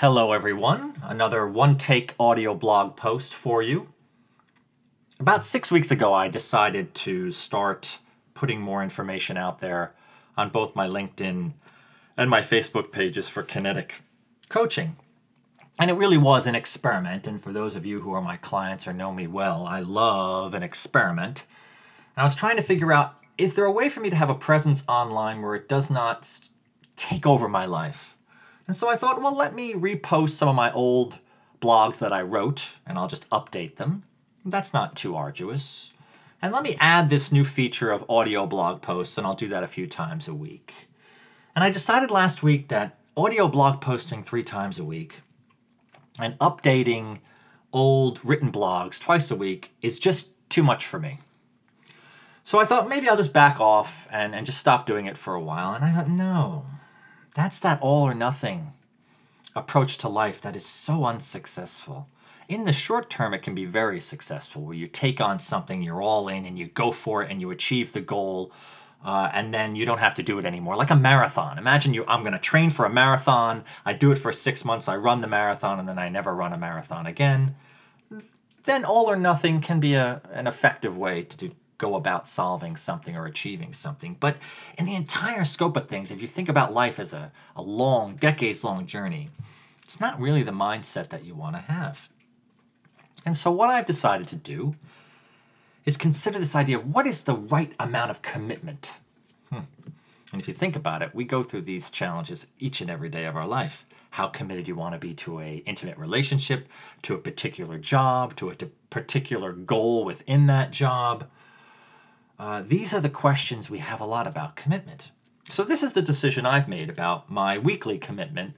Hello, everyone. Another one-take audio blog post for you. About 6 weeks ago, I decided to start putting more information out there on both my LinkedIn and my Facebook pages for Kinetic Coaching. And it really was an experiment. And for those of you who are my clients or know me well, I love an experiment. And I was trying to figure out, is there a way for me to have a presence online where it does not take over my life? And so I thought, well, let me repost some of my old blogs that I wrote, and I'll just update them. That's not too arduous. And let me add this new feature of audio blog posts, and I'll do that a few times a week. And I decided last week that audio blog posting 3 times a week and updating old written blogs twice a week is just too much for me. So I thought maybe I'll just back off and just stop doing it for a while. And I thought, no. That's that all or nothing approach to life that is so unsuccessful. In the short term, it can be very successful, where you take on something, you're all in, and you go for it, and you achieve the goal, and then you don't have to do it anymore. Like a marathon. Imagine I'm going to train for a marathon, I do it for 6 months, I run the marathon, and then I never run a marathon again. Then all or nothing can be an effective way to go about solving something or achieving something. But in the entire scope of things, if you think about life as a long, decades-long journey, it's not really the mindset that you want to have. And so what I've decided to do is consider this idea of what is the right amount of commitment. And if you think about it, we go through these challenges each and every day of our life. How committed you want to be to an intimate relationship, to a particular job, to a particular goal within that job. These are the questions we have a lot about commitment. So this is the decision I've made about my weekly commitment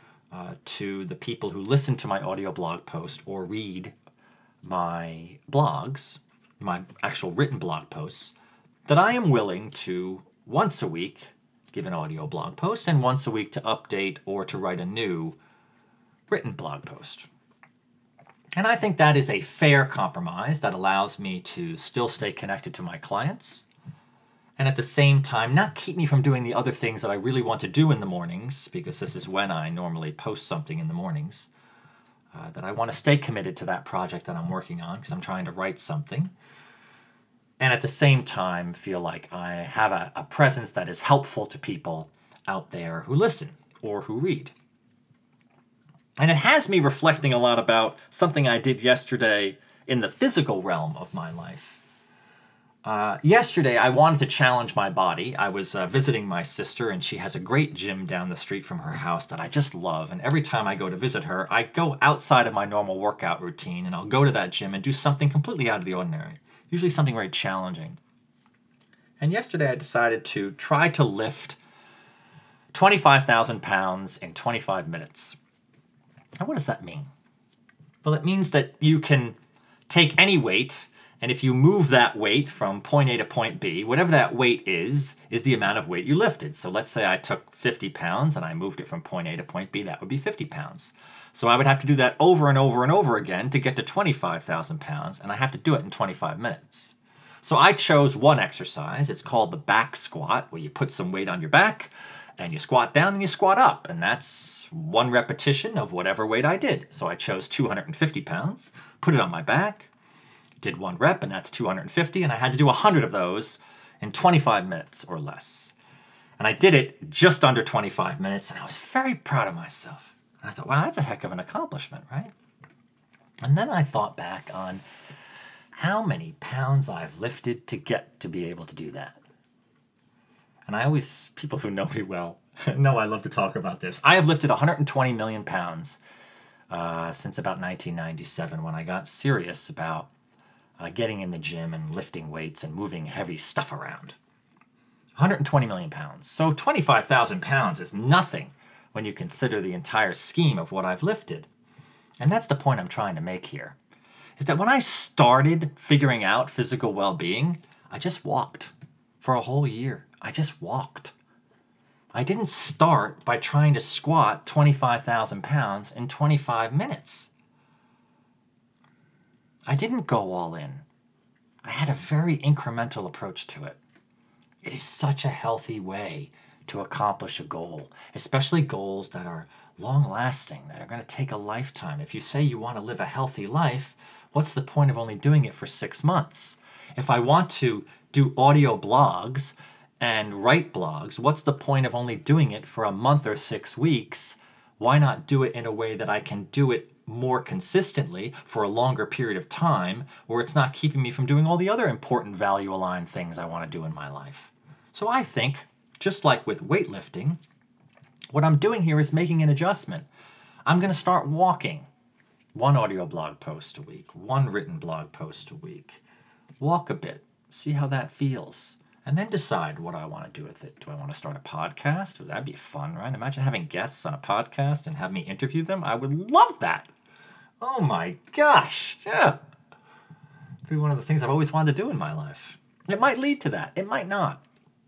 to the people who listen to my audio blog post or read my blogs, my actual written blog posts, that I am willing to once a week give an audio blog post and once a week to update or to write a new written blog post. And I think that is a fair compromise that allows me to still stay connected to my clients and at the same time not keep me from doing the other things that I really want to do in the mornings, because this is when I normally post something in the mornings, that I want to stay committed to that project that I'm working on because I'm trying to write something. And at the same time feel like I have a presence that is helpful to people out there who listen or who read. And it has me reflecting a lot about something I did yesterday in the physical realm of my life. Yesterday, I wanted to challenge my body. I was visiting my sister, and she has a great gym down the street from her house that I just love. And every time I go to visit her, I go outside of my normal workout routine, and I'll go to that gym and do something completely out of the ordinary, usually something very challenging. And yesterday, I decided to try to lift 25,000 pounds in 25 minutes. Now, what does that mean? Well, it means that you can take any weight, and if you move that weight from point A to point B, whatever that weight is the amount of weight you lifted. So let's say I took 50 pounds and I moved it from point A to point B, that would be 50 pounds. So I would have to do that over and over and over again to get to 25,000 pounds, and I have to do it in 25 minutes. So I chose one exercise. It's called the back squat, where you put some weight on your back, and you squat down and you squat up. And that's one repetition of whatever weight I did. So I chose 250 pounds, put it on my back, did one rep, and that's 250. And I had to do 100 of those in 25 minutes or less. And I did it just under 25 minutes, and I was very proud of myself. And I thought, wow, that's a heck of an accomplishment, right? And then I thought back on how many pounds I've lifted to get to be able to do that. And people who know me well know I love to talk about this. I have lifted 120 million pounds since about 1997, when I got serious about getting in the gym and lifting weights and moving heavy stuff around. 120 million pounds. So 25,000 pounds is nothing when you consider the entire scheme of what I've lifted. And that's the point I'm trying to make here, is that when I started figuring out physical well-being, I just walked for a whole year. I just walked. I didn't start by trying to squat 25,000 pounds in 25 minutes. I didn't go all in. I had a very incremental approach to it. It is such a healthy way to accomplish a goal, especially goals that are long-lasting, that are going to take a lifetime. If you say you want to live a healthy life, what's the point of only doing it for 6 months? If I want to do audio blogs and write blogs, what's the point of only doing it for a month or 6 weeks? Why not do it in a way that I can do it more consistently for a longer period of time, where it's not keeping me from doing all the other important value-aligned things I want to do in my life? So I think, just like with weightlifting, what I'm doing here is making an adjustment. I'm going to start walking. 1 audio blog post a week, 1 written blog post a week. Walk a bit, see how that feels, and then decide what I want to do with it. Do I want to start a podcast? That'd be fun, right? Imagine having guests on a podcast and have me interview them. I would love that. Oh my gosh, yeah. It'd be one of the things I've always wanted to do in my life. It might lead to that. It might not.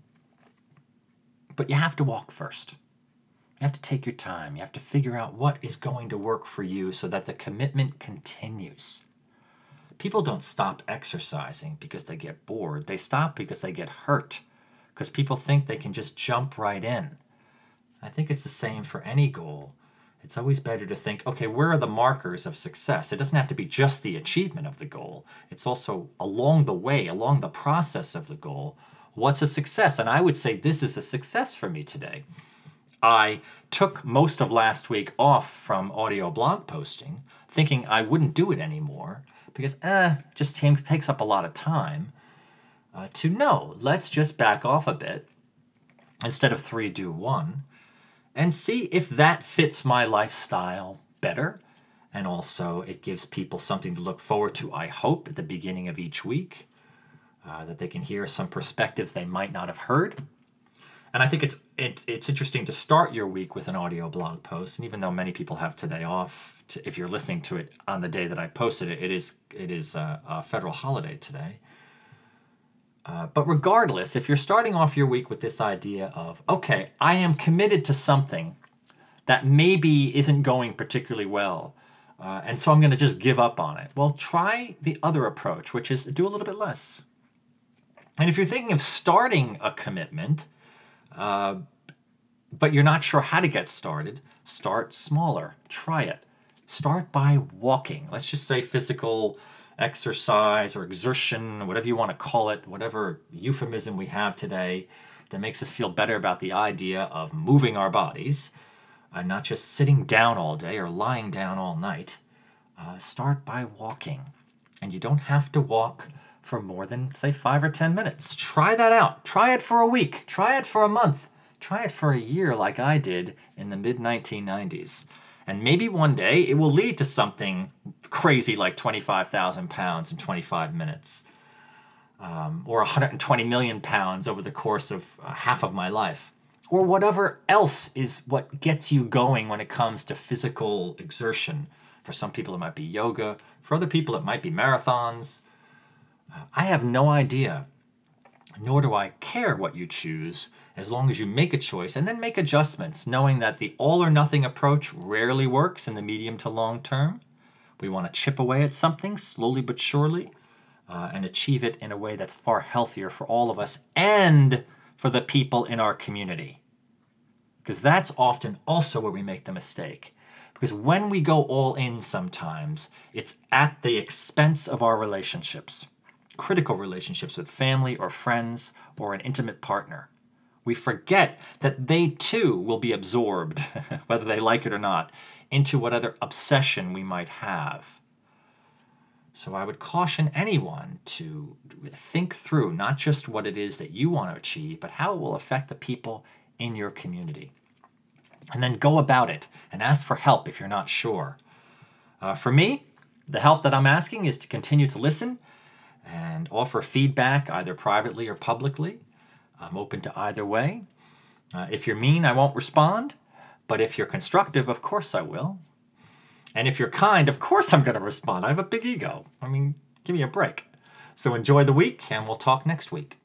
But you have to walk first. You have to take your time. You have to figure out what is going to work for you so that the commitment continues. People don't stop exercising because they get bored. They stop because they get hurt, because people think they can just jump right in. I think it's the same for any goal. It's always better to think, okay, where are the markers of success? It doesn't have to be just the achievement of the goal. It's also along the way, along the process of the goal. What's a success? And I would say this is a success for me today. I took most of last week off from audio blog posting, thinking I wouldn't do it anymore because just takes up a lot of time. Let's just back off a bit. Instead of 3, do 1. And see if that fits my lifestyle better. And also it gives people something to look forward to, I hope, at the beginning of each week. That they can hear some perspectives they might not have heard. And I think it's interesting to start your week with an audio blog post. And even though many people have today off, if you're listening to it on the day that I posted it, it is a federal holiday today. But regardless, if you're starting off your week with this idea of, okay, I am committed to something that maybe isn't going particularly well, and so I'm going to just give up on it. Well, try the other approach, which is do a little bit less. And if you're thinking of starting a commitment, but you're not sure how to get started, start smaller. Try it. Start by walking. Let's just say physical exercise or exertion, whatever you want to call it, whatever euphemism we have today that makes us feel better about the idea of moving our bodies and not just sitting down all day or lying down all night. Start by walking. And you don't have to walk for more than, say, 5 or 10 minutes. Try that out. Try it for a week. Try it for a month. Try it for a year like I did in the mid-1990s. And maybe one day it will lead to something crazy like 25,000 pounds in 25 minutes. Or 120 million pounds over the course of half of my life. Or whatever else is what gets you going when it comes to physical exertion. For some people it might be yoga. For other people it might be marathons. I have no idea, nor do I care what you choose, as long as you make a choice and then make adjustments, knowing that the all-or-nothing approach rarely works in the medium to long term. We want to chip away at something slowly but surely and achieve it in a way that's far healthier for all of us and for the people in our community. Because that's often also where we make the mistake. Because when we go all in sometimes, it's at the expense of our relationships. Critical relationships with family or friends or an intimate partner. We forget that they too will be absorbed, whether they like it or not, into whatever obsession we might have. So I would caution anyone to think through not just what it is that you want to achieve, but how it will affect the people in your community. And then go about it and ask for help if you're not sure. For me, the help that I'm asking is to continue to listen and offer feedback either privately or publicly. I'm open to either way. If you're mean, I won't respond. But if you're constructive, of course I will. And if you're kind, of course I'm going to respond. I have a big ego. I mean, give me a break. So enjoy the week, and we'll talk next week.